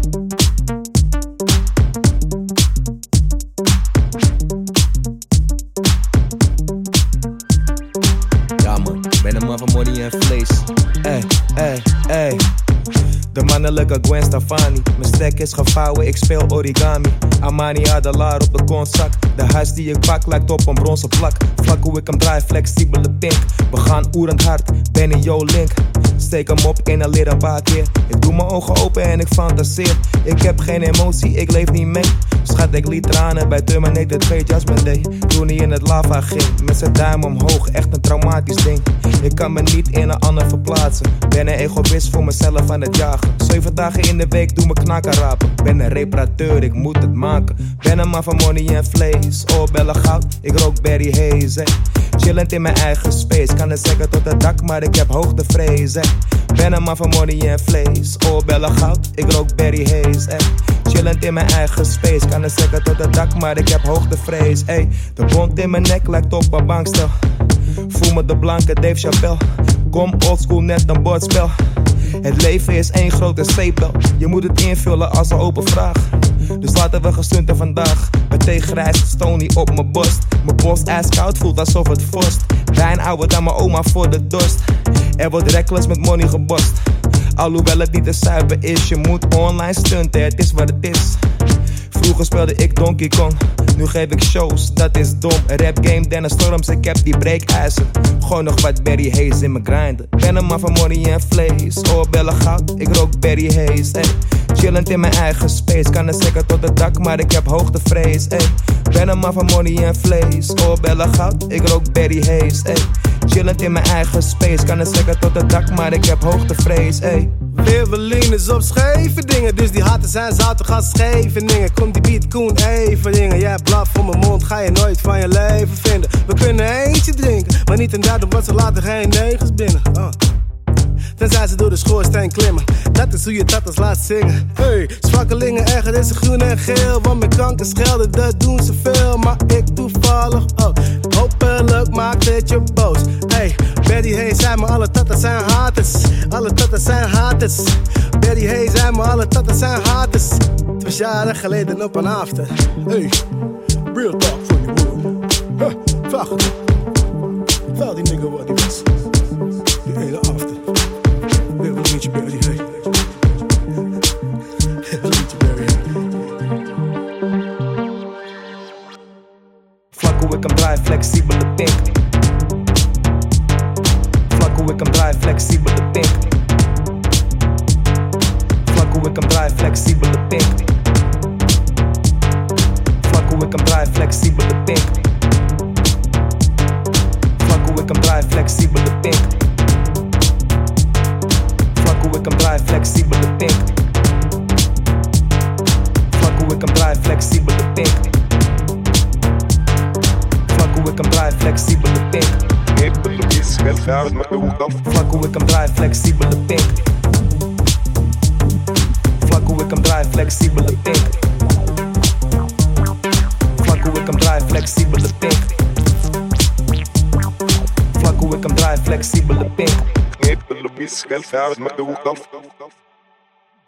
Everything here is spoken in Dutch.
Ja man, ben een man van money en vlees. Ey. De mannelijke Gwen Stefani. Mijn stek is gevouwen, ik speel origami. Armani Adelaar op de kontzak. De huis die ik pak lijkt op een bronzen plak. Vlak hoe ik hem draai, flexibele pink. We gaan oerend hard, ben in jouw link. Steek hem op, inhaleer een paar keer. Ik doe mijn ogen open en ik fantaseer. Ik heb geen emotie, ik leef niet mee. Schat, ik liet tranen bij Terminator 2 Judgment Day. Toen hij in het lava ging, met zijn duim omhoog, echt een traumatisch ding. Ik kan me niet in een ander verplaatsen. Ben een egoïst voor mezelf aan het jagen. 7 dagen in de week doe me knakken rapen. Ben een reparateur, ik moet het maken. Ben een man van money en vlees. Oorbellen goud, ik rook Barry Hayes. Chillend in mijn eigen space. Kan het zeggen tot het dak, maar ik heb hoogtevrees. Ben een man van money en vlees. Oorbellen goud, ik rook Barry Hayes. Chillend in mijn eigen space. Kan het zeggen tot het dak, maar ik heb hoogtevrees. De bond in mijn nek lijkt op een bankstel. Voel me de blanke Dave Chappelle. Kom oldschool, net een bordspel. Het leven is één grote zeepbel. Je moet het invullen als een open vraag. Dus laten we gestunten vandaag. Met thee grijs, stony op mijn borst. Mijn borst ijskoud, voelt alsof het vorst. Wijn ouder dan mijn oma voor de dorst. Er wordt reckless met money gebost. Alhoewel het niet te zuiver is. Je moet online stunten, het is wat het is. Vroeger speelde ik Donkey Kong. Nu geef ik shows, dat is dom. Een rap game, Dennis Storms, ik heb die breekijzer. Gooi nog wat Barry Hayes in mijn grinder. Ben een man van money en vlees. Oorbellen goud, ik rook Barry Hayes. Chillend in mijn eigen space. Kan het zeggen tot het dak, maar ik heb hoogtevrees. Ben een man van money en vlees. Oorbellen goud, ik rook Barry Hayes. Chillend in mijn eigen space. Kan het zeggen tot het dak, maar ik heb hoogtevrees. Levelin is op scheve dingen, dus die haten zijn zouten gaan scheve dingen. Komt die beat Koen even dingen. Jij blaf voor mijn mond, ga je nooit van je leven vinden. We kunnen eentje drinken, maar niet inderdaad omdat ze laten geen negens binnen. Tenzij ze door de schoorsteen klimmen. Dat is hoe je dat als laat zingen. Zwakkelingen erger is groen en geel. Want mijn kanker schelden, dat doen ze veel. Maar ik toevallig ook. Hopelijk maakt het je boos. Barry Hayes zei me, alle tatas zijn haters. Alle tatas zijn haters. Barry Hayes zei me, alle tatas zijn haters. 2 jaren geleden op een after. Real talk voor je woord. Vraag het. Vraag die nigga wat hij was. Die hele after. Wil niet je Barry Hayes. Wil niet je Barry Hayes. Vlak hoe ik hem draai, flexibele pink. Vlak hoe ik hem draai, flexibele pink. Vlak hoe ik hem draai, flexibele pink. Vlak hoe ik hem draai, flexibele pink. Vlak hoe ik hem draai, flexibele pink. Vlak hoe ik hem draai, flexibele pink. Vlak hoe ik hem draai, flexibele pink. Vlak hoe ik hem draai, flexibele pink. Vlak hoe ik hem draai, flexibele pink. Vlak hoe ik hem draai, flexibele pink. Vlak hoe ik hem draai, flexibele pink. Vlak hoe ik hem draai, flexibele pink.